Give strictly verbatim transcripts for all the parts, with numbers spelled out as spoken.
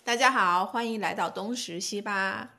大家好，欢迎来到东石西吧。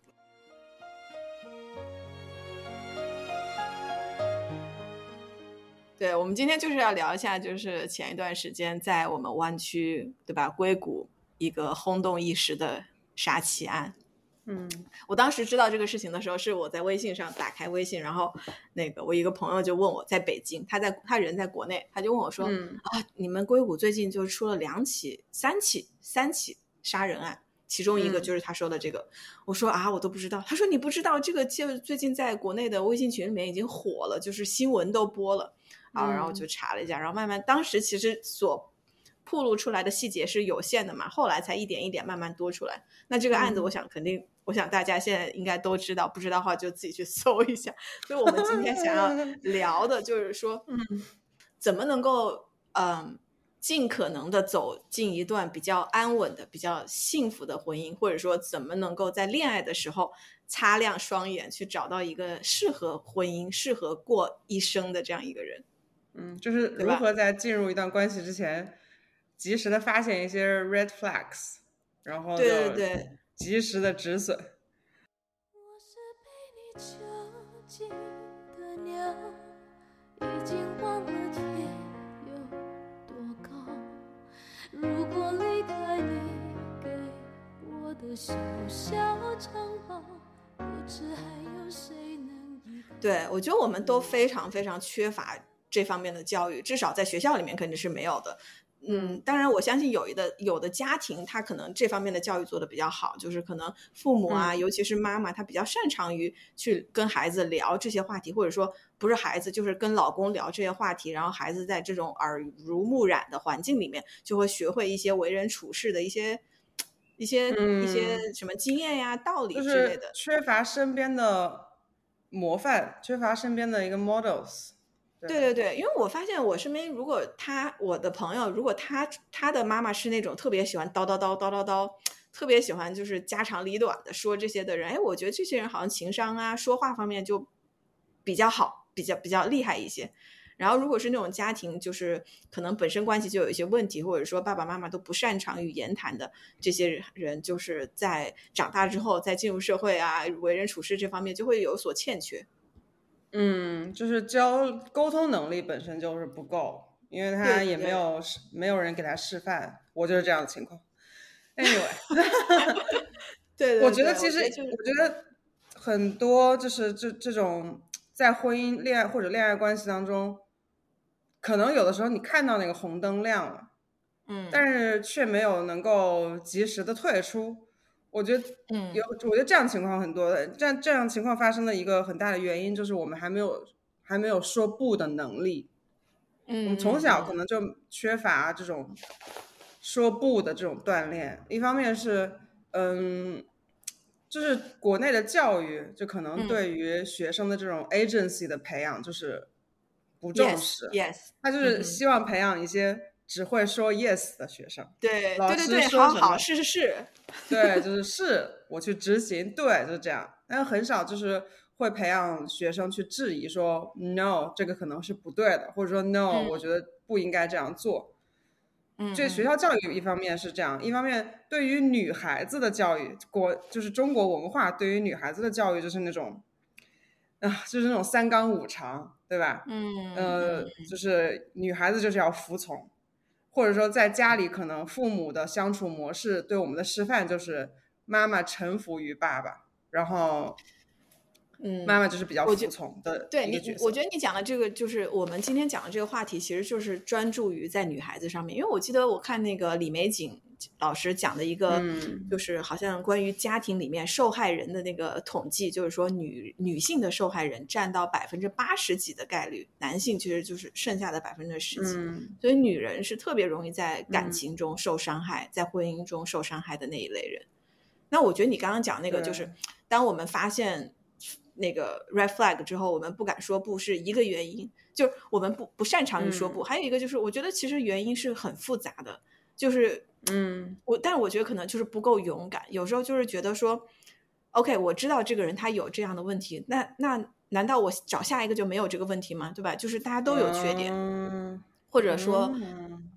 对，我们今天就是要聊一下，就是前一段时间在我们湾区，对吧，硅谷一个轰动一时的杀妻案。 嗯， 我当时知道这个事情的时候，是我在微信上打开微信，然后那个我一个朋友就问我，在北京，他在他人在国内，他就问我说、 嗯、 啊，你们硅谷最近就出了两起、三起、三起杀人案，其中一个就是他说的这个。嗯、我说啊，我都不知道。他说你不知道这个，就最近在国内的微信群里面已经火了，就是新闻都播了啊。然后我就查了一下，然后慢慢，当时其实所暴露出来的细节是有限的嘛，后来才一点一点慢慢多出来。那这个案子，我想肯定。嗯我想大家现在应该都知道，不知道的话就自己去搜一下。所以我们今天想要聊的就是说，嗯，怎么能够嗯尽可能的走进一段比较安稳的、比较幸福的婚姻，或者说怎么能够在恋爱的时候擦亮双眼，去找到一个适合婚姻、适合过一生的这样一个人。 嗯，就是如何在进入一段关系之前，及时的发现一些 red flags， 然后对对对。 及时的止损。 我是被你囚禁的鸟，已经忘了天有多高。如果离开你给我的小小城堡，不知还有谁能依靠。 对，我觉得我们都非常非常缺乏这方面的教育，至少在学校里面肯定是没有的。嗯，当然我相信有的有的家庭他可能这方面的教育做得比较好，就是可能父母啊、嗯、尤其是妈妈，她比较擅长于去跟孩子聊这些话题，或者说不是孩子就是跟老公聊这些话题，然后孩子在这种耳濡目染的环境里面就会学会一些为人处事的一些一些、嗯、一些什么经验呀、道理之类的， 就是缺乏身边的模范，缺乏身边的一个 models。 对对对，因为我发现我身边，如果他我的朋友，如果他他的妈妈是那种特别喜欢叨叨叨叨叨叨，特别喜欢就是家长里短的说这些的人，哎，我觉得这些人好像情商啊、说话方面就比较好，比较比较厉害一些。然后如果是那种家庭，就是可能本身关系就有一些问题，或者说爸爸妈妈都不擅长于言谈的这些人，就是在长大之后，在进入社会啊、为人处事这方面就会有所欠缺。 嗯，就是教沟通能力本身就是不够，因为他也没有对对对没有人给他示范，我就是这样的情况。Anyway， 对, 对, 对， 我觉得其实我觉得、就是、 我觉得很多就是这这种在婚姻、恋爱或者恋爱关系当中，可能有的时候你看到那个红灯亮了， 嗯， 但是却没有能够及时的退出。我觉得有， 嗯， 我觉得这样情况很多的。这样这样情况发生的一个很大的原因就是我们还没有还没有说不的能力。 嗯， 我们从小可能就缺乏这种说不的这种锻炼。一方面是，嗯，就是国内的教育，就可能对于学生的这种 agency 的培养就是不重视。 Yes, yes， 他就是希望培养一些只会说 yes 的学生。 对， 老师对对对， 说什么好好是是是， 对，就是是我去执行，对，就是这样。但是很少就是会培养学生去质疑说 no 这个可能是不对的，或者说 no、嗯、我觉得不应该这样做。 嗯， 这学校教育一方面是这样，一方面对于女孩子的教育，国就是中国文化对于女孩子的教育就是那种啊，就是那种三纲五常，对吧？ 嗯， 呃，就是女孩子就是要服从。或者说在家里可能父母的相处模式对我们的示范就是妈妈臣服于爸爸，然后嗯， 妈妈就是比较服从的对你， 一个角色。 我觉得你讲的这个就是我们今天讲的这个话题，其实就是专注于在女孩子上面。因为我记得我看那个李玫瑾老师讲的一个，就是好像关于家庭里面受害人的那个统计，就是说女女性的受害人占到百分之八十几的概率，男性其实就是剩下的百分之十几。 嗯， 所以女人是特别容易在感情中受伤害，嗯、在婚姻中受伤害的那一类人。那我觉得你刚刚讲那个，就是当我们发现那个 red flag 之后，我们不敢说不是一个原因，就是我们不不擅长于说不、嗯、还有一个就是我觉得其实原因是很复杂的，就是嗯， 我但是我觉得可能就是不够勇敢，有时候就是觉得说 OK 我知道这个人他有这样的问题，那那难道我找下一个就没有这个问题吗？对吧？就是大家都有缺点、嗯、或者说、嗯、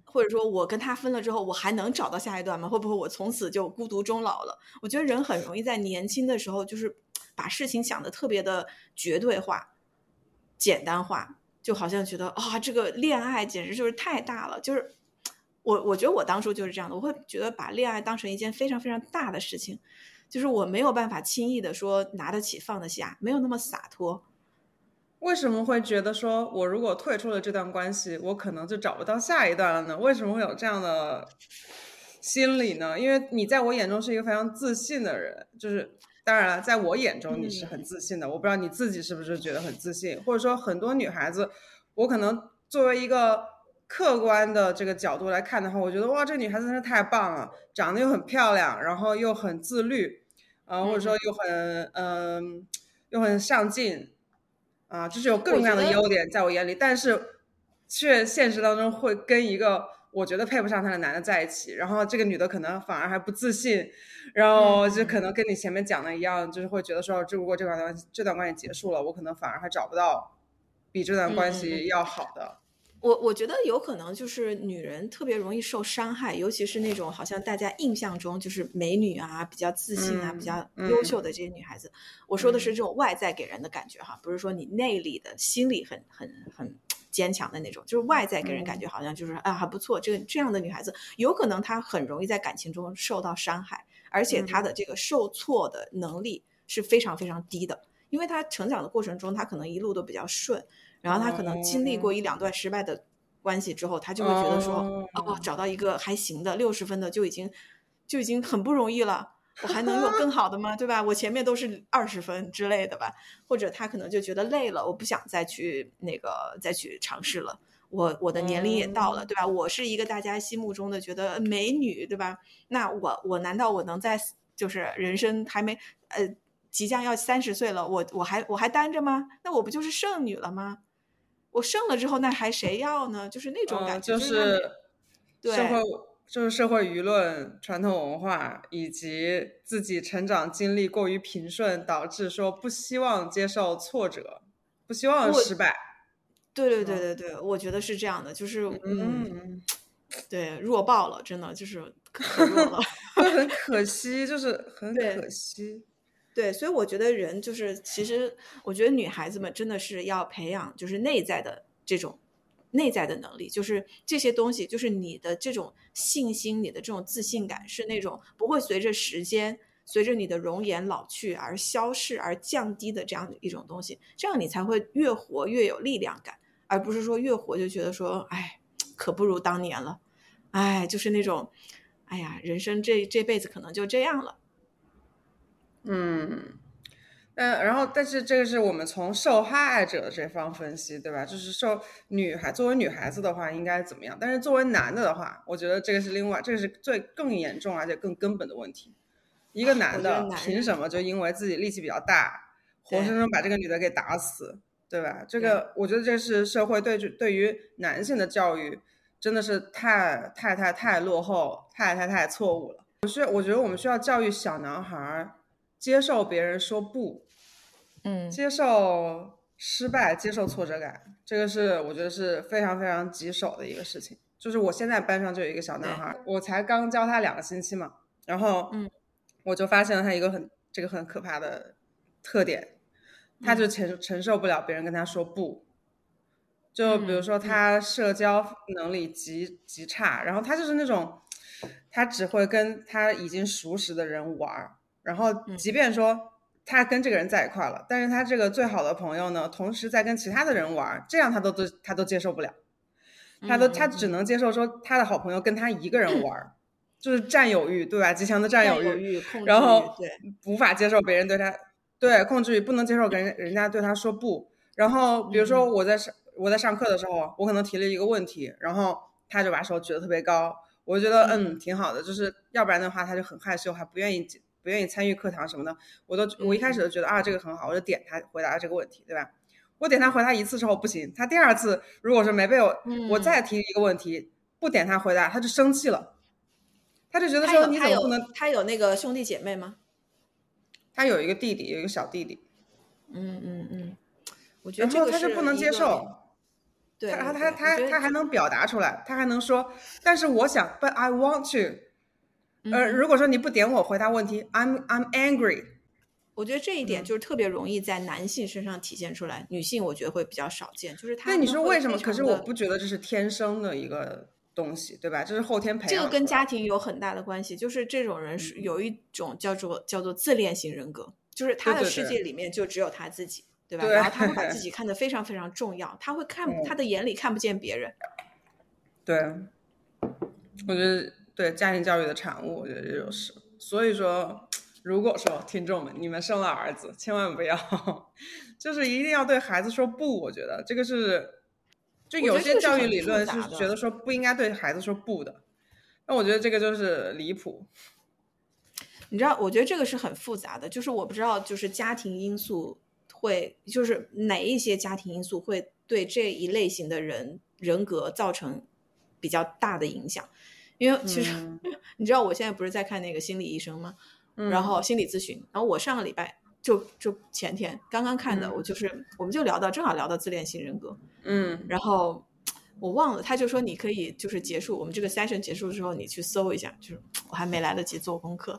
或者说我跟他分了之后，我还能找到下一段吗？会不会我从此就孤独终老了？我觉得人很容易在年轻的时候，就是把事情想得特别的绝对化、简单化，就好像觉得啊、哦，这个恋爱简直就是太大了。就是我，我觉得我当初就是这样的，我会觉得把恋爱当成一件非常非常大的事情，就是我没有办法轻易的说拿得起放得下，没有那么洒脱。 为什么会觉得说我如果退出了这段关系，我可能就找不到下一段了呢？为什么会有这样的心理呢？因为你在我眼中是一个非常自信的人，就是当然了，在我眼中你是很自信的，我不知道你自己是不是觉得很自信，或者说很多女孩子，我可能作为一个客观的这个角度来看的话，我觉得哇，这个女孩子真是太棒了，长得又很漂亮，然后又很自律，呃，或者说又很嗯、呃、又很上进。啊，就是有各种各样的优点在我眼里，但是却现实当中会跟一个我觉得配不上他的男的在一起，然后这个女的可能反而还不自信，然后就可能跟你前面讲的一样，就是会觉得说，如果这段关系这段关系结束了，我可能反而还找不到比这段关系要好的。 我我觉得有可能就是女人特别容易受伤害，尤其是那种好像大家印象中就是美女啊、比较自信啊、 嗯、 比较优秀的这些女孩子。嗯、我说的是这种外在给人的感觉哈，不是说你内里的心里很很很坚强的那种，就是外在给人感觉好像就是、嗯、啊还不错。这个这样的女孩子，有可能她很容易在感情中受到伤害，而且她的这个受挫的能力是非常非常低的，因为她成长的过程中，她可能一路都比较顺。然后他可能经历过一两段失败的关系之后，他就会觉得说，哦，找到一个还行的六十分的就已经就已经很不容易了，我还能有更好的吗？对吧？我前面都是二十分之类的吧。或者他可能就觉得累了，我不想再去那个再去尝试了。我我的年龄也到了，对吧？我是一个大家心目中的觉得美女，对吧？那我我难道我能在就是人生还没呃即将要三十岁了，我我还我还单着吗？那我不就是剩女了吗？我剩了之后，那还谁要呢？就是那种感觉， 嗯、就是社会， 对， 就是社会舆论、传统文化以及自己成长经历过于平顺，导致说不希望接受挫折，不希望失败。 对对对对对，我觉得是这样的，就是嗯，嗯对，弱爆了，真的就是可弱了， 就很可惜，就是很可惜。 对，所以我觉得人就是，其实我觉得女孩子们真的是要培养，就是内在的这种内在的能力，就是这些东西，就是你的这种信心，你的这种自信感，是那种不会随着时间，随着你的容颜老去而消逝而降低的这样的一种东西，这样你才会越活越有力量感，而不是说越活就觉得说，哎，可不如当年了，哎，就是那种，哎呀，人生这这辈子可能就这样了。 嗯，呃，然后但是这个是我们从受害者的这方分析，对吧？就是受女孩作为女孩子的话应该怎么样，但是作为男的的话，我觉得这个是另外，这个是最更严重而且更根本的问题。一个男的凭什么就因为自己力气比较大，活生生把这个女的给打死，对吧？这个我觉得这是社会对对于男性的教育真的是太太太太落后，太太太错误了。我需我觉得我们需要教育小男孩接受别人说不， 嗯， 接受失败，接受挫折感，这个是我觉得是非常非常棘手的一个事情。就是我现在班上就有一个小男孩，我才刚教他两个星期嘛，然后嗯， 我就发现了他一个很这个很可怕的特点，他就承承受不了别人跟他说不。就比如说他社交能力极极差，然后他就是那种他只会跟他已经熟识的人玩，然后即便说他跟这个人在一块了，但是他这个最好的朋友呢，同时在跟其他的人玩，这样他都都他都接受不了，他都他只能接受说他的好朋友跟他一个人玩，就是占有欲，对吧？极强的占有欲，然后无法接受别人对他对控制欲，不能接受跟人家对他说不。然后比如说我在上我在上课的时候，我可能提了一个问题，然后他就把手举得特别高，我就觉得嗯挺好的，就是要不然的话他就很害羞，还不愿意不愿意参与课堂什么的，我都我一开始就觉得啊这个很好，我就点他回答这个问题，对吧？我点他回答一次之后不行，他第二次如果说没被我、嗯、我再提一个问题不点他回答，他就生气了，他就觉得说你怎么不能？ 他有, 他有那个兄弟姐妹吗？ 他有一个弟弟，有一个小弟弟。 嗯嗯嗯，我觉得这个然后他就不能接受。 对他他对他他他还能表达出来，他还能说，但是我想 ，but I want to。呃， 嗯、 如果说你不点我回答问题 ，I'm I'm angry。 我觉得这一点嗯就是特别容易在男性身上体现出来，女性我觉得会比较少见，就是他对，你们会说为什么？可是我非常的不觉得这是天生的一个东西，对吧？这是后天培这个养出来的。 跟家庭有很大的关系，就是这种人是有一种叫做叫做自恋型人格，就是他的对对对世界里面就只有他自己，对吧？ 对然后他会把自己看得非常非常重要，他会看嗯他的眼里看不见别人。 对，我觉得对家庭教育的产物，我觉得这就是。所以说，如果说听众们你们生了儿子，千万不要，就是一定要对孩子说不。我觉得这个是，就有些教育理论是觉得说不应该对孩子说不的，那我觉得这个就是离谱。 你知道，我觉得这个是很复杂的，就是我不知道，就是家庭因素会，就是哪一些家庭因素会对这一类型的人人格造成比较大的影响。因为其实、嗯、你知道我现在不是在看那个心理医生吗、嗯、然后心理咨询，然后我上个礼拜就就前天刚刚看的、嗯、我就是我们就聊到正好聊到自恋型人格， 嗯， 然后我忘了，他就说你可以就是结束我们这个 session 结束之后你去搜一下，就是我还没来得及做功课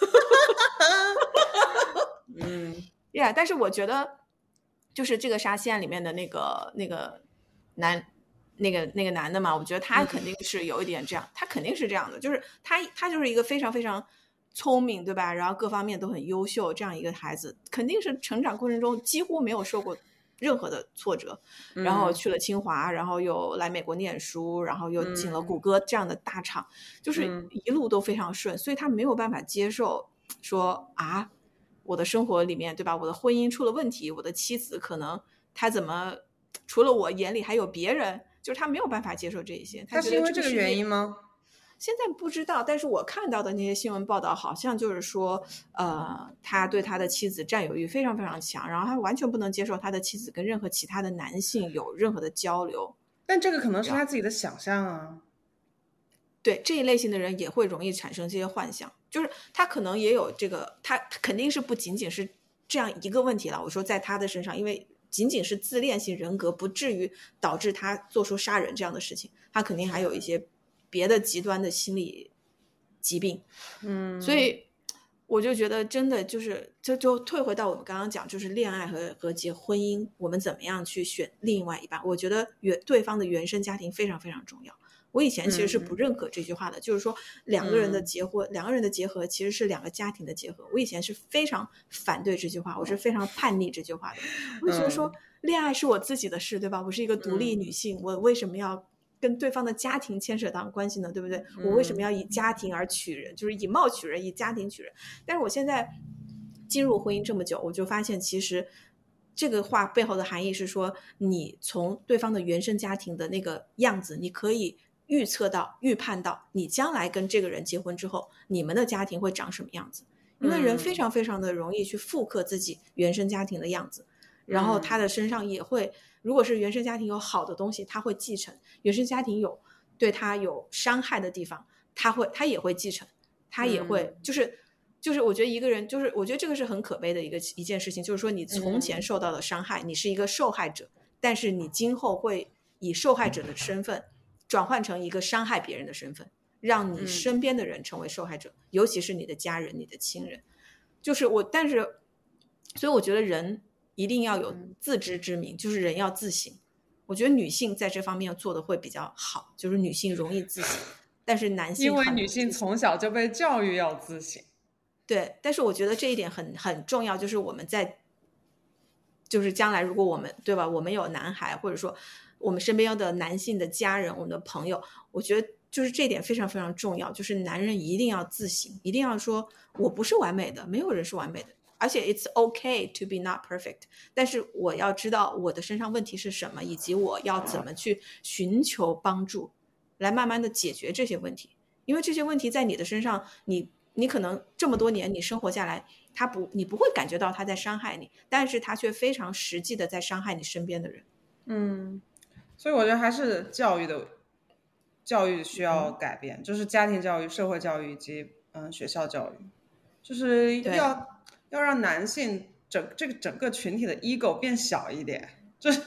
嗯呀、yeah, 但是我觉得就是这个沙县里面的那个那个男那个那个男的嘛，我觉得他肯定是有一点这样、嗯、他肯定是这样的，就是他他就是一个非常非常聪明，对吧？然后各方面都很优秀，这样一个孩子肯定是成长过程中几乎没有受过任何的挫折，然后去了清华，然后又来美国念书，然后又进了谷歌这样的大厂、嗯、就是一路都非常顺，所以他没有办法接受说啊我的生活里面，对吧？我的婚姻出了问题，我的妻子可能他怎么除了我眼里还有别人，就是他没有办法接受这一些。 他是因为这个原因吗？ 现在不知道，但是我看到的那些新闻报道好像就是说呃，他对他的妻子占有欲非常非常强，然后他完全不能接受他的妻子跟任何其他的男性有任何的交流。 但这个可能是他自己的想象啊。 对，这一类型的人也会容易产生这些幻想，就是他可能也有这个，他他肯定是不仅仅是这样一个问题了。我说在他的身上，因为仅仅是自恋型人格不至于导致他做出杀人这样的事情，他肯定还有一些别的极端的心理疾病。 嗯， 所以我就觉得真的就是这就退回到我们刚刚讲，就是恋爱和和结婚姻，我们怎么样去选另外一半，我觉得原对方的原生家庭非常非常重要。我以前其实是不认可这句话的、嗯、就是说两个人的结婚、嗯、两个人的结合其实是两个家庭的结合，我以前是非常反对这句话，我是非常叛逆这句话的。我觉得说恋爱是我自己的事，对吧？我是一个独立女性、嗯、我为什么要跟对方的家庭牵扯到关系呢，对不对？我为什么要以家庭而取人，就是以貌取人，以家庭取人？但是我现在进入婚姻这么久，我就发现其实这个话背后的含义是说，你从对方的原生家庭的那个样子，你可以预测到预判到你将来跟这个人结婚之后你们的家庭会长什么样子，因为人非常非常的容易去复刻自己原生家庭的样子、嗯、然后他的身上也会，如果是原生家庭有好的东西他会继承，原生家庭有对他有伤害的地方他会他也会继承，他也会、嗯、就是就是我觉得一个人就是我觉得这个是很可悲的一个一件事情，就是说你从前受到的伤害、嗯、你是一个受害者，但是你今后会以受害者的身份转换成一个伤害别人的身份，让你身边的人成为受害者、嗯、尤其是你的家人你的亲人。就是我但是所以我觉得人一定要有自知之明、嗯、就是人要自省。我觉得女性在这方面做的会比较好，就是女性容易自省，但是男性因为女性从小就被教育要自省。 对，但是我觉得这一点很很重要，就是我们在就是将来如果我们对吧，我们有男孩或者说我们身边的男性的家人我们的朋友，我觉得就是这一点非常非常重要，就是男人一定要自省，一定要说我不是完美的，没有人是完美的，而且 it's okay to be not perfect， 但是我要知道我的身上问题是什么，以及我要怎么去寻求帮助来慢慢的解决这些问题。因为这些问题在你的身上，你你可能这么多年你生活下来，他不你不会感觉到他在伤害你，但是他却非常实际的在伤害你身边的人。 嗯，所以我觉得还是教育的教育需要改变、嗯、就是家庭教育、社会教育以及嗯学校教育，就是要要让男性整这个整个群体的 ego 变小一点，就是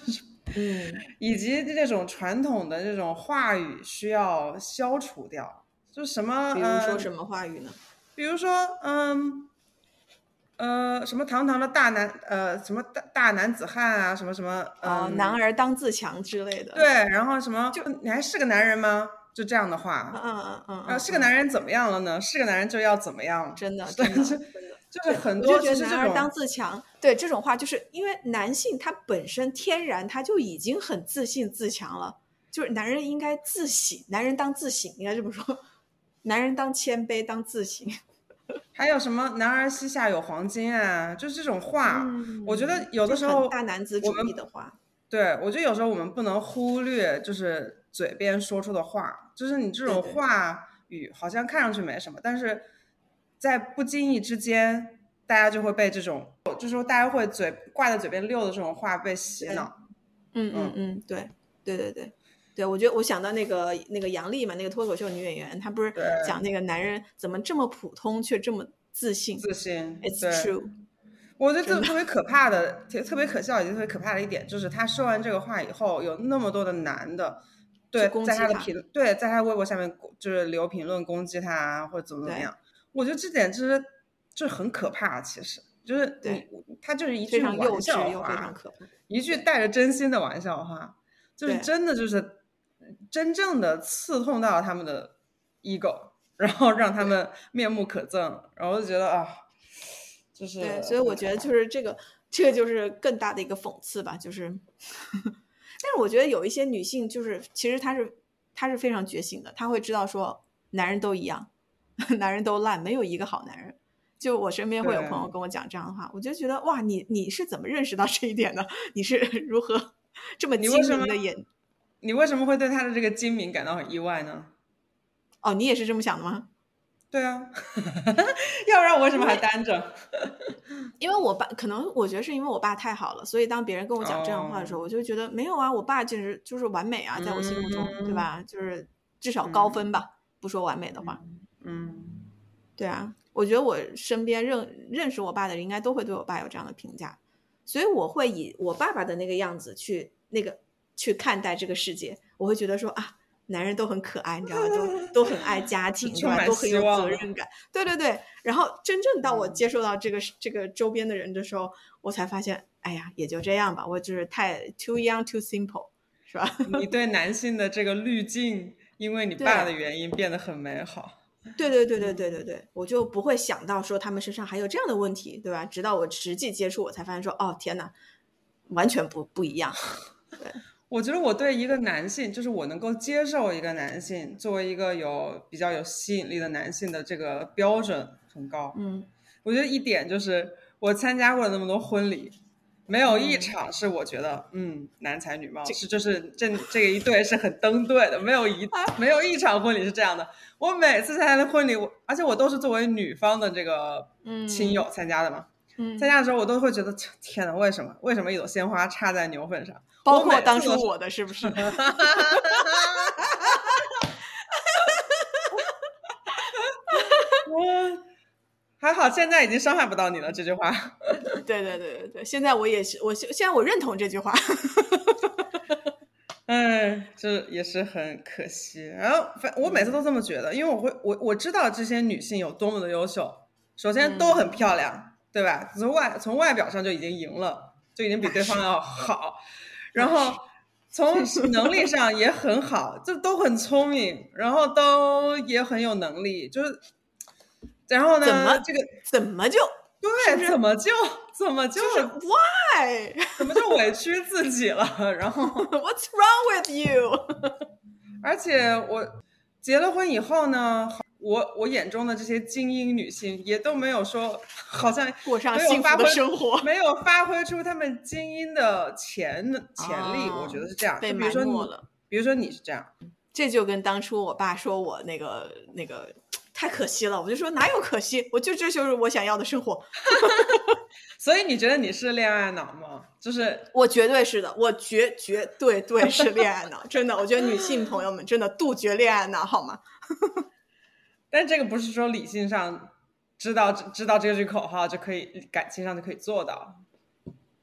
嗯， 以及这种传统的这种话语需要消除掉，就什么比如说呃什么话语呢？ 比如说嗯呃什么堂堂的大男呃什么大大男子汉啊，什么什么哦， 嗯男儿当自强之类的。 对，然后什么你还是个男人吗？就这样的嗯话， 嗯嗯嗯呃， 嗯， 是个男人怎么样了呢？是个男人就要怎么样？ 真的是真的就真的。 就是对， 很多我就觉得其实这种男儿当自强，对这种话，就是因为男性他本身天然他就已经很自信自强了，就是男人应该自省，男人当自省，应该这么说，男人当谦卑，当自省。 还有什么男儿膝下有黄金啊，就是这种话，我觉得嗯， 有的时候就很大男子主我们义的话。 对，我觉得有时候我们不能忽略，就是嘴边说出的话，就是你这种对对话语好像看上去没什么，但是在不经意之间，大家就会被这种，就是说大家会嘴挂在嘴边溜的这种话被洗对， 脑。 嗯嗯嗯，对对对对对，我觉得我想到那个那个杨笠嘛，那个脱口秀女演员，她不是对， 讲那个男人怎么这么普通却这么自信自信， ？It's 对。 true。 我觉得特真的特别可怕的，特特别可笑以及特别可怕的一点，就是他说完这个话以后，有那么多的男的，对， 攻击他在他的评，对，在他微博下面就是留评论攻击他啊，或者怎么怎么对样。我觉得这点就是就是很可怕，其实就是你对， 他就是一句非常幼玩笑稚又非常话， 可怕。 一句带着真心的玩笑话，就是对真的就是真正的刺痛到他们的 ego，然后让他们面目可憎，然后我就觉得啊。就是对，所以我觉得就是这个，这个就是更大的一个讽刺吧，就是，但是我觉得有一些女性就是其实她是她是非常觉醒的，她会知道说男人都一样，男人都烂，没有一个好男人。就我身边会有朋友跟我讲这样的话，我就觉得哇，你你是怎么认识到这一点的？你是如何这么精明的眼？ 你为什么会对他的这个精明感到很意外呢？ 哦，你也是这么想的吗？ 对啊，要不然我为什么还单着？ 因为我爸可能我觉得是因为我爸太好了，所以当别人跟我讲这样的话的时候， 哦、 我就觉得没有啊，我爸简直就是完美啊，在我心目中， 嗯、 对吧？就是至少高分吧，嗯、不说完美的话。 嗯， 对啊，我觉得我身边认认识我爸的人应该都会对我爸有这样的评价，所以我会以我爸爸的那个样子去那个去看待这个世界，我会觉得说啊。男人都很可爱，你知道吗？都都很爱家庭，对吧？都很有责任感。对对对。然后真正到我接受到这个、嗯、这个周边的人的时候，我才发现，哎呀，也就这样吧。我就是太 too young too simple， 是吧？ 你对男性的这个滤镜，因为你爸的原因变得很美好。 对对对对对对对，我就不会想到说他们身上还有这样的问题，对吧？直到我实际接触，我才发现说，哦天哪，完全不不一样。对。 我觉得我对一个男性，就是我能够接受一个男性作为一个有比较有吸引力的男性的这个标准很高。 嗯， 我觉得一点就是我参加过了那么多婚礼，没有一场是我觉得嗯, 嗯男才女貌，是就是这这个一对是很登对的，没有一没有一场婚礼是这样的。我每次参加的婚礼，我而且我都是作为女方的这个亲友参加的嘛。 嗯， 参加的时候我都会觉得天哪，为什么为什么一朵鲜花插在牛粪上？ 包括当初我的是不是？ 还好现在已经伤害不到你了这句话。 对对对对对，现在我也是，我现在我认同这句话。 哎，这也是很可惜。然后我每次都这么觉得，因为我会我我知道这些女性有多么的优秀，首先都很漂亮，嗯、对吧？从外从外表上就已经赢了，就已经比对方要好。然后从能力上也很好，就都很聪明，然后都也很有能力，就是然后呢怎么这个怎么就对怎么就怎么就、 就是 why 怎么就委屈自己了？然后 What's wrong with you？ 而且我结了婚以后呢，我我眼中的这些精英女性也都没有说好像过上幸福的生活， 没有发挥出她们精英的潜潜力、哦、我觉得是这样。 被埋没了。 比如说你是这样， 这就跟当初我爸说我那个那个太可惜了，我就说哪有可惜，我就这就是我想要的生活。 所以你觉得你是恋爱脑吗？就是我绝对是的，我绝绝对对是恋爱脑，真的，我觉得女性朋友们真的杜绝恋爱脑好吗？ 但这个不是说理性上知道知道这句口号就可以，感情上就可以做到。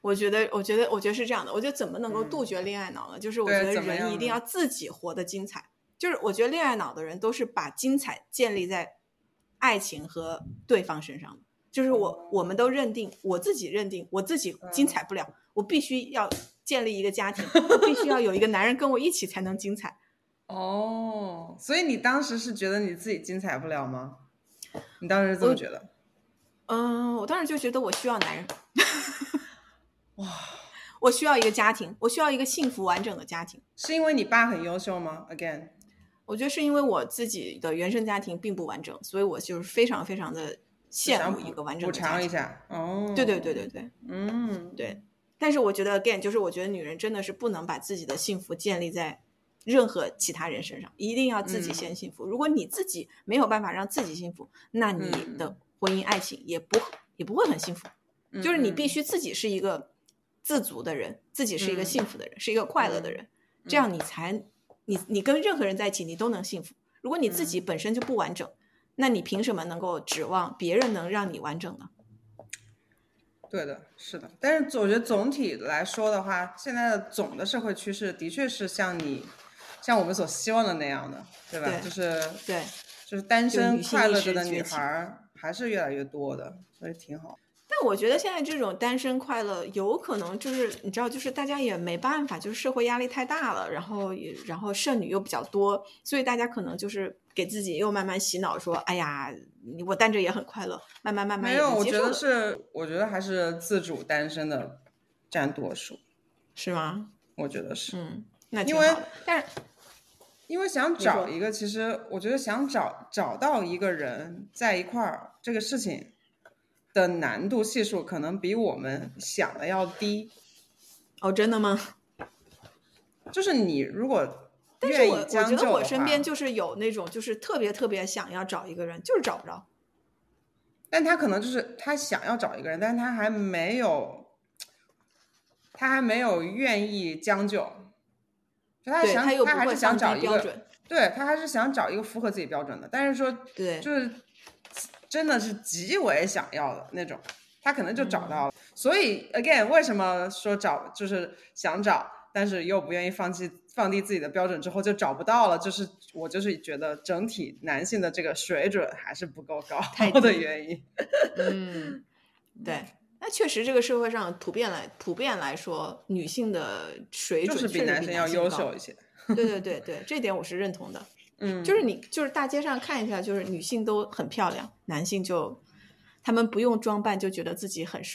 我觉得，我觉得，我觉得是这样的。我觉得怎么能够杜绝恋爱脑呢？嗯、就是我觉得人一定要自己活得精彩。就是我觉得恋爱脑的人都是把精彩建立在爱情和对方身上的。就是我，我们都认定，我自己认定，我自己精彩不了，嗯、我必须要建立一个家庭，我必须要有一个男人跟我一起才能精彩。 哦，所以你当时是觉得你自己精彩不了吗？你当时是这么觉得？ 嗯，我当时就觉得我需要男人。 哇， 我需要一个家庭，我需要一个幸福完整的家庭。 是因为你爸很优秀吗 ？Again， 我觉得是因为我自己的原生家庭并不完整，所以我就是非常非常的羡慕一个完整的家庭。 补偿一下，哦， 对对对对对， 嗯， 对。但是我觉得 again， 就是我觉得女人真的是不能把自己的幸福建立在任何其他人身上，一定要自己先幸福。嗯、如果你自己没有办法让自己幸福，那你的婚姻爱情也不也不会很幸福。嗯、就是你必须自己是一个自足的人，自己是一个幸福的人，嗯、是一个快乐的人，嗯、这样你才你你跟任何人在一起你都能幸福。如果你自己本身就不完整，嗯、那你凭什么能够指望别人能让你完整呢？ 对的，是的。但是我觉得总体来说的话，现在的总的社会趋势的确是像你像我们所希望的那样的，对吧？ 对， 就是对， 就是单身快乐着的女孩还是越来越多的，所以挺好。 但我觉得现在这种单身快乐有可能就是你知道，就是大家也没办法，就是社会压力太大了，然后然后剩女又比较多，所以大家可能就是给自己又慢慢洗脑说，哎呀，我单着也很快乐，慢慢慢慢也没有，我觉能接受了。 得是，我觉得还是自主单身的占多数， 是吗？ 我觉得是， 嗯，那挺好的。但是因为想找一个，其实我觉得想找找到一个人在一块儿，这个事情的难度系数可能比我们想的要低。 哦，真的吗？ 就是你如果但是我我觉得我身边就就是有那种就是特别特别想要找一个人，就是找不着。 但他可能就是他想要找一个人，但是他还没有，他还没有愿意将就。他想他又他还是想找一个，对，他还是想找一个符合自己标准的，但是说对， 就是真的是极为想要的那种，他可能就找到了。嗯、所以 again， 为什么说找就是想找，但是又不愿意放弃放低自己的标准之后就找不到了，就是我就是觉得整体男性的这个水准还是不够高的原因。 嗯，对。那确实，这个社会上普遍来普遍来说，女性的水准就是比男生要优秀一些。 对对对对，这点我是认同的。 嗯， 就是你就是大街上看一下，就是女性都很漂亮，男性就他们不用装扮就觉得自己很帅。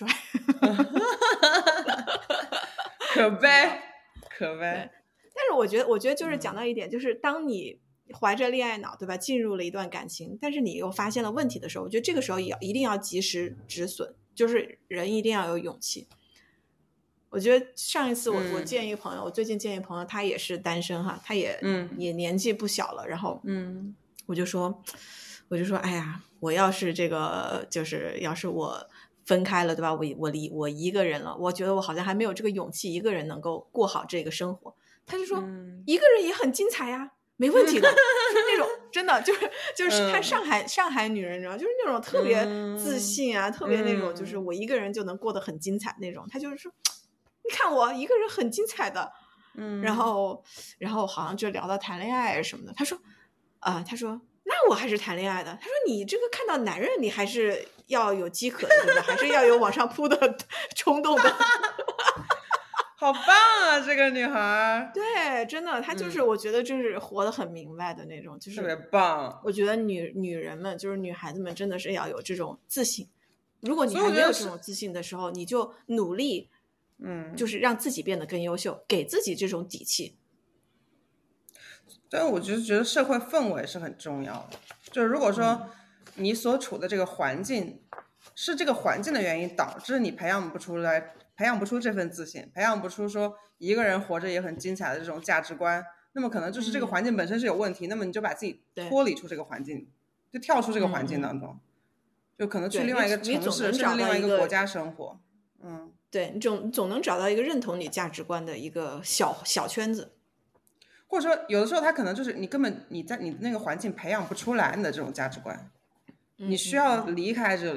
可悲，可悲。 但是我觉得，我觉得就是讲到一点，嗯、就是当你怀着恋爱脑，对吧，进入了一段感情，但是你又发现了问题的时候，我觉得这个时候也要一定要及时止损。就是人一定要有勇气。我觉得上一次我、嗯、我见一个朋友，我最近见一个朋友，他也是单身哈，他也、 嗯、 也年纪不小了，然后嗯， 我就说我就说哎呀，我要是这个就是要是我分开了，对吧？我我离我一个人了，我觉得我好像还没有这个勇气一个人能够过好这个生活。他就说、 嗯、 一个人也很精彩呀，没问题的。就是那种真的就是就是看上海、嗯、上海女人，你知道，就是那种特别自信啊、嗯、特别那种就是我一个人就能过得很精彩那种。他就是说你看我一个人很精彩的， 嗯， 然后然后好像就聊到谈恋爱什么的。他说啊、呃，他说那我还是谈恋爱的。他说你这个看到男人你还是要有饥渴的，对吧？还是要有往上扑的冲动的。 好棒啊，这个女孩。 对，真的，她就是、嗯、我觉得就是活得很明白的那种，就是特别棒。 我觉得女女人们就是女孩子们真的是要有这种自信。如果你还没有这种自信的时候，你就努力， 嗯， 就是让自己变得更优秀，给自己这种底气。 但我就觉得社会氛围是很重要的。就是如果说你所处的这个环境、嗯、是这个环境的原因导致你培养不出来。培养不出这份自信，培养不出说一个人活着也很精彩的这种价值观，那么可能就是这个环境本身是有问题、嗯、那么你就把自己脱离出这个环境，就跳出这个环境当中、嗯、就可能去另外一个城市甚至另外一个国家生活。嗯， 对，你总你总能找到一个认同你价值观的一个小小圈子， 或者说有的时候他可能就是你根本你在你那个环境培养不出来你的这种价值观、嗯、你需要离开这里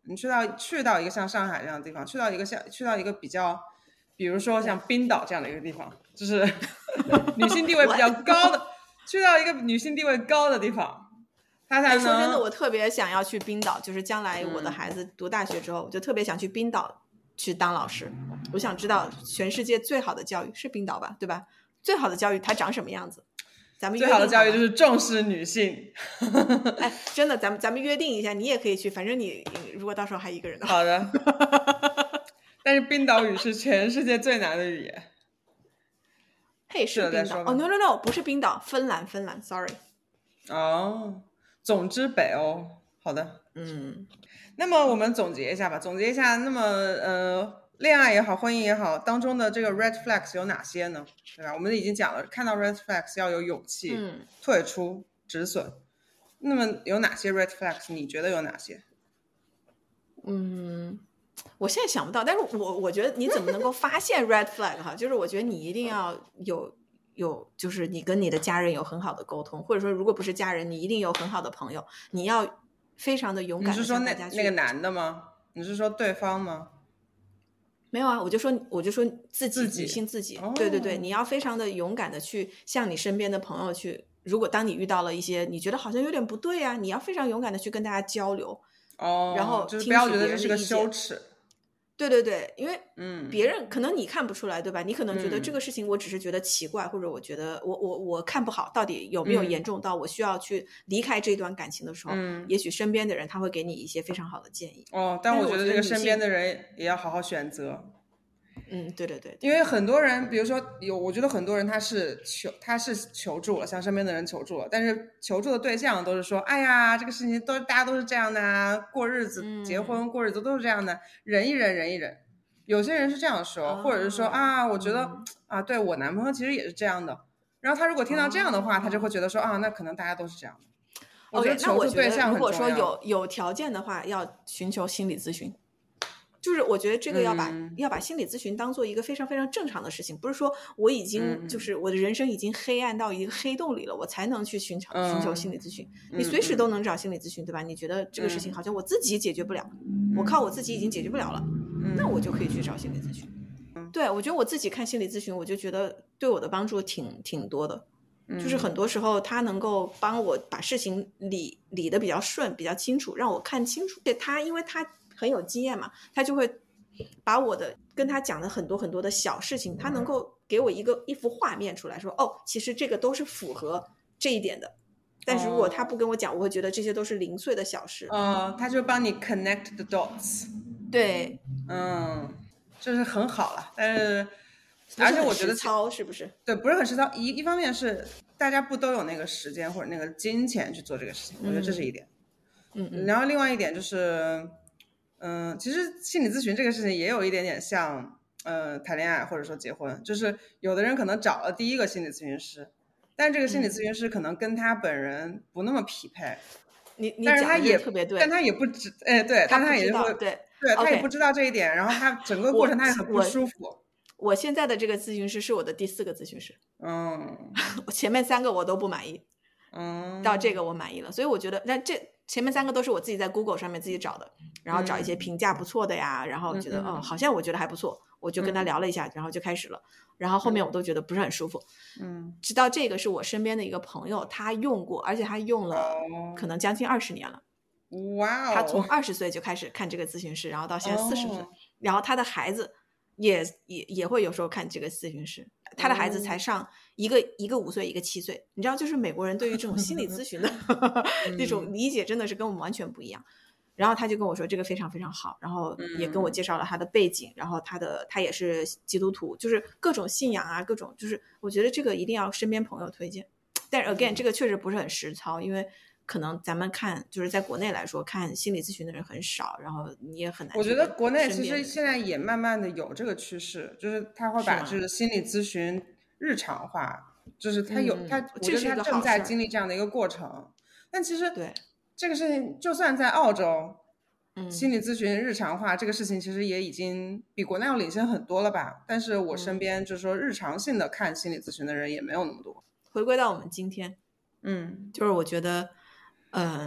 你去到去到一个像上海这样的地方，去到一个像去到一个比较，比如说像冰岛这样的一个地方，就是女性地位比较高的，去到一个女性地位高的地方，他才能。 说真的，我特别想要去冰岛，就是将来我的孩子读大学之后，嗯、我就特别想去冰岛去当老师。我想知道全世界最好的教育是冰岛吧，对吧？最好的教育它长什么样子？咱们最好的教育就是重视女性。 哎，真的，咱们咱们约定一下，你也可以去，反正你如果到时候还一个人的话。 好的。但是冰岛语是全世界最难的语言。 嘿，是冰岛哦 ，no no no， 不是冰岛，芬兰，芬兰 ，sorry。 哦，总之北欧，好的， 嗯。 那么我们总结一下吧，总结一下，那么呃。恋爱也好，婚姻也好，当中的这个 red flags 有哪些呢？对吧？我们已经讲了，看到 red flags 要有勇气、嗯、退出止损。那么有哪些 red flags？ 你觉得有哪些？ 嗯，我现在想不到，但是我我觉得你怎么能够发现 red flag 哈？就是我觉得你一定要有有，就是你跟你的家人有很好的沟通，或者说如果不是家人，你一定有很好的朋友，你要非常的勇敢地向大家去。 你是说那那个男的吗？你是说对方吗？ 没有啊，我就说我就说自己女性自己、 哦、 对对对，你要非常的勇敢的去向你身边的朋友去，如果当你遇到了一些你觉得好像有点不对啊，你要非常勇敢的去跟大家交流哦， 然后就是不要觉得这是个羞耻。 对对对，因为嗯， 别人可能你看不出来对吧，你可能觉得这个事情我只是觉得奇怪、嗯、或者我觉得我我我看不好到底有没有严重到我需要去离开这段感情的时候、嗯、也许身边的人他会给你一些非常好的建议哦，但我觉得这个身边的人也要好好选择。 嗯，对对 对, 对， 因为很多人比如说有我觉得很多人他是求他是求助了，向身边的人求助了，但是求助的对象都是说哎呀这个事情都大家都是这样的啊，过日子、嗯、结婚过日子都是这样的，忍一忍忍一忍。有些人是这样说、哦、或者是说啊我觉得、嗯、啊对我男朋友其实也是这样的，然后他如果听到这样的话、哦、他就会觉得说啊那可能大家都是这样的。我觉得求助对象很重要。 如果说有有条件的话要寻求心理咨询，就是我觉得这个要把、嗯、要把心理咨询当做一个非常非常正常的事情，不是说我已经、嗯、就是我的人生已经黑暗到一个黑洞里了我才能去寻求、嗯、寻求心理咨询、嗯、你随时都能找心理咨询对吧？你觉得这个事情好像我自己解决不了、嗯、我靠我自己已经解决不了了、嗯、那我就可以去找心理咨询、嗯、对，我觉得我自己看心理咨询我就觉得对我的帮助挺挺多的，就是很多时候他能够帮我把事情理理得比较顺比较清楚，让我看清楚，他因为他很有经验嘛，他就会把我的跟他讲的很多很多的小事情，他能够给我一个一幅画面出来，说哦其实这个都是符合这一点的，但是如果他不跟我讲、哦、我会觉得这些都是零碎的小事。 哦，他就帮你 connect the dots。 对， 嗯，这是很好了，但是而且我觉得操是不是对不是很实操，一一方面是大家不都有那个时间或者那个金钱去做这个事情、嗯、我觉得这是一点。 嗯嗯， 然后另外一点就是嗯、呃，其实心理咨询这个事情也有一点点像呃谈恋爱或者说结婚，就是有的人可能找了第一个心理咨询师，但这个心理咨询师可能跟他本人不那么匹配。 你你但是他也特别对， 但他也不知哎对， 他但他也会对对、 okay. 他也不知道这一点，然后他整个过程他也很不舒服。 我, 我现在的这个咨询师是我的第四个咨询师， 嗯， 我前面三个我都不满意， 嗯， 到这个我满意了，所以我觉得那这前面三个都是我自己在 Google 上面自己找的，然后找一些评价不错的呀、嗯、然后觉得哦、嗯、好像我觉得还不错，我就跟他聊了一下、嗯、然后就开始了，然后后面我都觉得不是很舒服， 嗯， 直到这个是我身边的一个朋友他用过，而且他用了可能将近二十年了。 哇哦， 他从二十岁就开始看这个咨询师，然后到现在四十岁、哦、然后他的孩子也也也会有时候看这个咨询师，他的孩子才上一个、嗯、一个五岁一个七岁，你知道就是美国人对于这种心理咨询的那种理解真的是跟我们完全不一样。然后他就跟我说这个非常非常好，然后也跟我介绍了他的背景、嗯、然后他的他也是基督徒，就是各种信仰啊各种，就是我觉得这个一定要身边朋友推荐，但是 again、嗯、这个确实不是很实操，因为可能咱们看就是在国内来说看心理咨询的人很少，然后你也很难。 我觉得国内其实现在也慢慢的有这个趋势，就是他会把就是心理咨询日常化，就是他有、嗯、他我觉得他正在经历这样的一个过程。但其实对这个事情就算在澳洲、 嗯、 心理咨询日常化这个事情其实也已经比国内要领先很多了吧，但是我身边就是说日常性的看心理咨询的人也没有那么多。 回归到我们今天嗯， 就是我觉得嗯，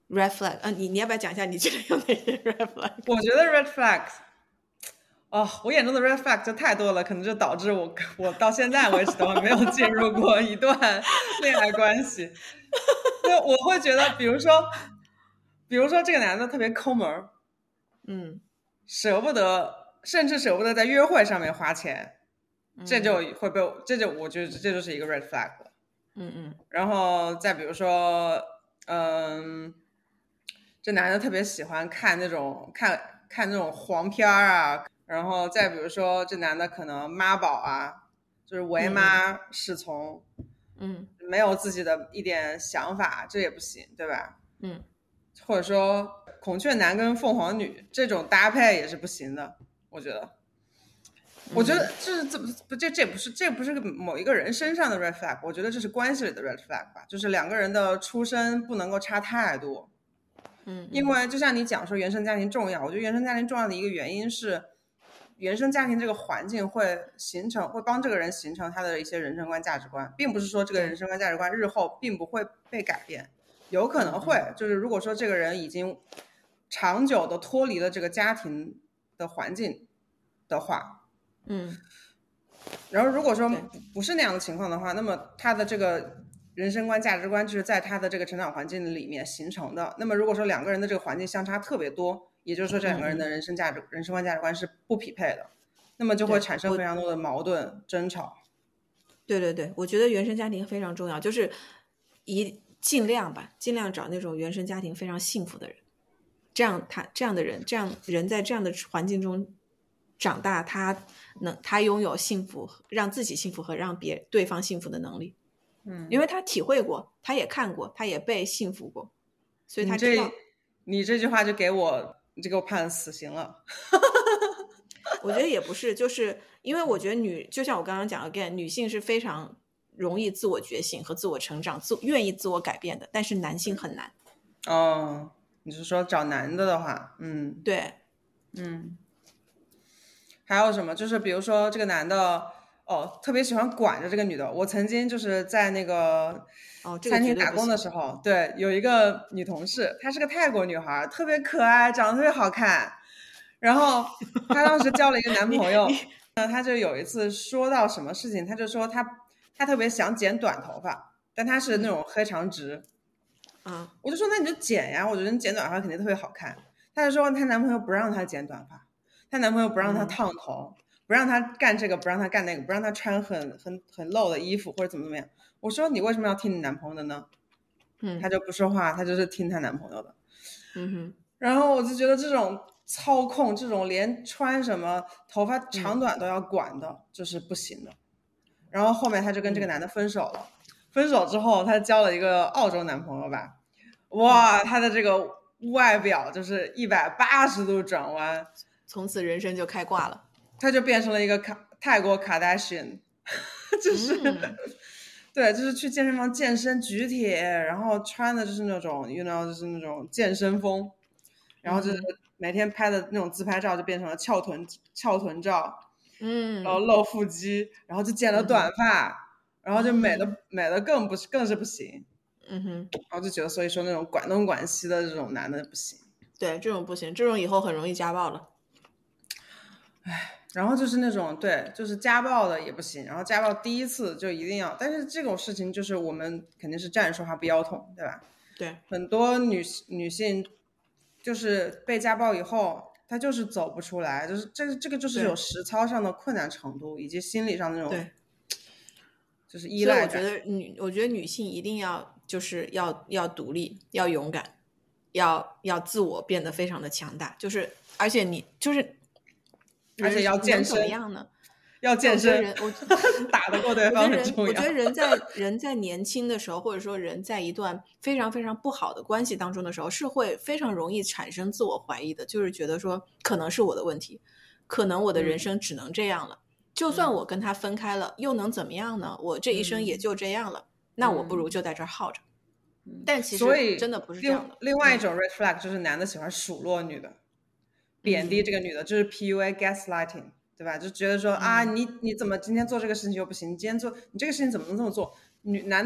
red flag， 啊，你你要不要讲一下你觉得有哪些 red flag？ 我觉得 red flag， 哦，我眼中的 red flag 就太多了，可能就导致我我到现在为止都没有进入过一段恋爱关系。就我会觉得，比如说，比如说这个男的特别抠门， 嗯， 舍不得，甚至舍不得在约会上面花钱，这就会被，这就我觉得这就是一个 red flag 了。 嗯嗯， 然后再比如说，嗯，这男的特别喜欢看那种看看那种黄片啊，然后再比如说这男的可能妈宝啊，就是为妈是从， 嗯， 没有自己的一点想法，这也不行，对吧？ 嗯， 或者说孔雀男跟凤凰女这种搭配也是不行的，我觉得。我觉得这是这不这这不是这不是某一个人身上的 red flag， 我觉得这是关系里的 red flag 吧，就是两个人的出身不能够差太多。 嗯， 因为就像你讲说原生家庭重要，我觉得原生家庭重要的一个原因是，原生家庭这个环境会形成会帮这个人形成他的一些人生观价值观，并不是说这个人生观价值观日后并不会被改变，有可能会，就是如果说这个人已经长久的脱离了这个家庭的环境的话。 嗯， 然后如果说不是那样的情况的话，那么他的这个人生观价值观就是在他的这个成长环境里面形成的。那么如果说两个人的这个环境相差特别多，也就是说这两个人的人生价值、嗯、人生观价值观是不匹配的，那么就会产生非常多的矛盾争吵。 对对对，我觉得原生家庭非常重要，就是一尽量吧，尽量找那种原生家庭非常幸福的人，这样他这样的人，这样人在这样的环境中长大，他能他拥有幸福，让自己幸福和让别对方幸福的能力。嗯，因为他体会过，他也看过，他也被幸福过，所以他知道。 你这你这句话就给我你就给我判死刑了。 我觉得也不是，就是因为我觉得女，就像我刚刚讲 again， 女性是非常容易自我觉醒和自我成长，自愿意自我改变的，但是男性很难。 哦，你是说找男的的话，嗯， 对， 嗯。还有什么？就是比如说这个男的哦，特别喜欢管着这个女的。我曾经就是在那个餐厅打工的时候， 哦这个、对，有一个女同事，她是个泰国女孩，特别可爱，长得特别好看。然后她当时交了一个男朋友，那她就有一次说到什么事情，她就说她她特别想剪短头发，但她是那种黑长直。 嗯， 我就说那你就剪呀，我觉得你剪短发肯定特别好看。她就说她男朋友不让她剪短发。她男朋友不让她烫头、嗯、不让她干这个，不让她干那个，不让她穿很很很露的衣服或者怎么怎么样。我说你为什么要听你男朋友的呢？ 嗯， 她就不说话，她就是听她男朋友的。 嗯哼。 然后我就觉得这种操控，这种连穿什么头发长短都要管的，嗯、就是不行的。然后后面她就跟这个男的分手了。嗯、分手之后，她交了一个澳洲男朋友吧。哇，她的这个外表就是一百八十度转弯。 从此人生就开挂了， 他就变成了一个卡泰国卡戴珊，就是、嗯、对，就是去健身房健身举铁，然后穿的就是那种 you know 就是那种健身风，然后就是每天拍的那种自拍照就变成了翘臀翘臀照， 嗯， 然后露腹肌，然后就剪了短发，嗯、然后就美的、嗯、美的更不是更是不行， 嗯哼， 然后就觉得所以说那种管东管西的这种男的不行， 对，这种不行，这种以后很容易家暴了。 唉，然后就是那种对，就是家暴的也不行，然后家暴第一次就一定要，但是这种事情就是我们肯定是站着说话不腰痛，对吧？ 对， 很多女女性就是被家暴以后，她就是走不出来，就是这个这个就是有实操上的困难程度，以及心理上的那种， 对， 就是依赖感。 所以我觉得女，我觉得女性一定要就是要要独立，要勇敢，要要自我变得非常的强大，就是而且你就是。 而且要健身， 怎么样呢？ 要健身， 人我打得过对方很重要。 我觉得人在人在年轻的时候，或者说人在一段非常非常不好的关系当中的时候，是会非常容易产生自我怀疑的，就是觉得说可能是我的问题，可能我的人生只能这样了。嗯、就算我跟他分开了，嗯、又能怎么样呢？我这一生也就这样了，嗯、那我不如就在这儿耗着。嗯、但其实真的不是这样的。 另外一种 red flag 就是男的喜欢数落女的。贬低这个女的，就是 P U A gaslighting， 对吧？就觉得说、嗯、啊，你你怎么今天做这个事情又不行？你今天做你这个事情怎么能这么做？女男的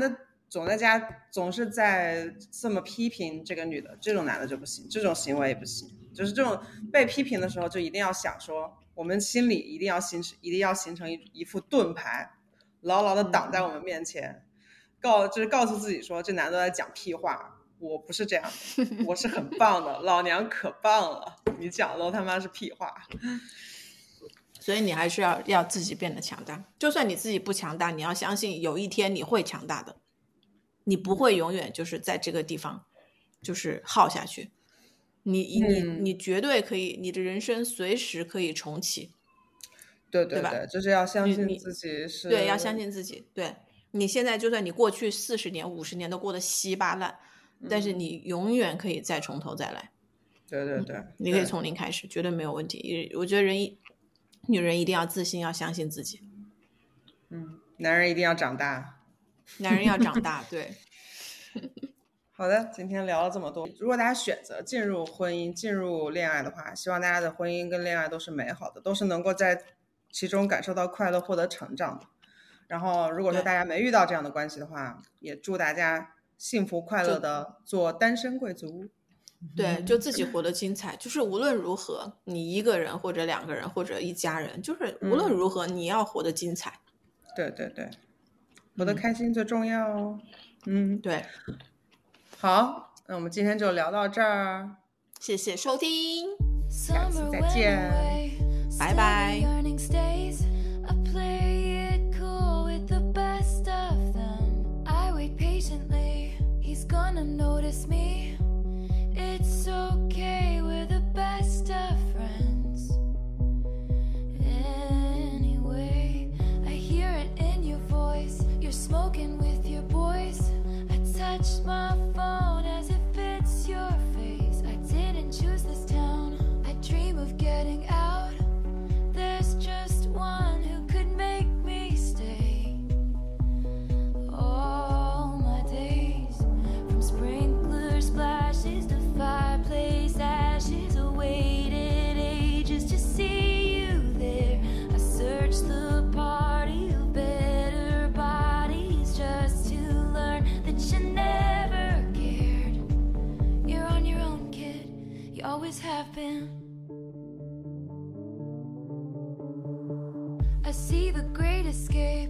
总在家总是在这么批评这个女的，这种男的就不行，这种行为也不行。就是这种被批评的时候，就一定要想说，我们心里一定要形成，一定要形成一一副盾牌，牢牢的挡在我们面前，告就是告诉自己说，这男的在讲屁话，我不是这样的，我是很棒的，老娘可棒了，你讲的都他妈是屁话。 所以你还是要要自己变得强大，就算你自己不强大，你要相信有一天你会强大的，你不会永远就是在这个地方就是耗下去，你你你绝对可以，你的人生随时可以重启。 对对对, 对吧？ 就是要相信自己是， 对，要相信自己。对，你现在就算你过去四十年、五十年都过得稀巴烂，嗯、但是你永远可以再从头再来。 对对对， 嗯、你可以从零开始，绝对没有问题。我觉得人一女人一定要自信，要相信自己。 嗯，男人一定要长大， 男人要长大。对。 好的，今天聊了这么多，如果大家选择进入婚姻、进入恋爱的话，希望大家的婚姻跟恋爱都是美好的，都是能够在其中感受到快乐、获得成长的。然后如果说大家没遇到这样的关系的话，也祝大家幸福快乐的做单身贵族。 对，就自己活得精彩。就是无论如何，你一个人或者两个人或者一家人，就是无论如何、嗯、你要活得精彩。 对对对，活得开心最重要哦。嗯， 对。 好，那我们今天就聊到这儿， 谢谢收听， 下次再见， 拜拜。 It's okay, we're the best of friends. Anyway, I hear it in your voice. You're smoking with your boys. I touch my phone as if it's your face. I didn't choose this town. I dream of getting out. There's just one who could make me stay. All my days, from sprinkler splashes to fireplace ashes, awaited ages to see you there. I searched the party of better bodies just to learn that you never cared. You're on your own, kid, you always have been. I see the great escape